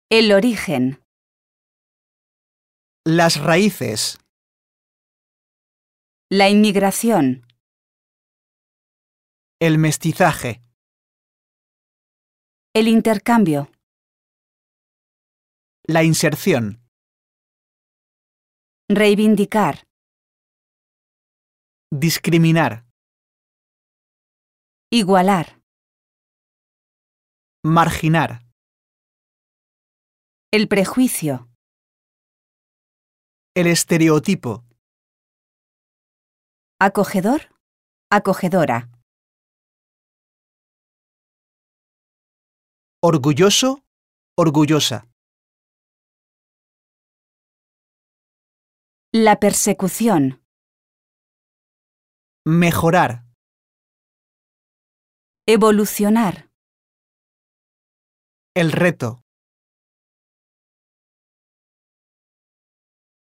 El origen. Las raíces. La inmigración. El mestizaje. El intercambio. La inserción. Reivindicar. Discriminar. Igualar. Marginar. El prejuicio. El estereotipo. Acogedor. Acogedora. Orgulloso. Orgullosa. La persecución. Mejorar. Evolucionar. El reto.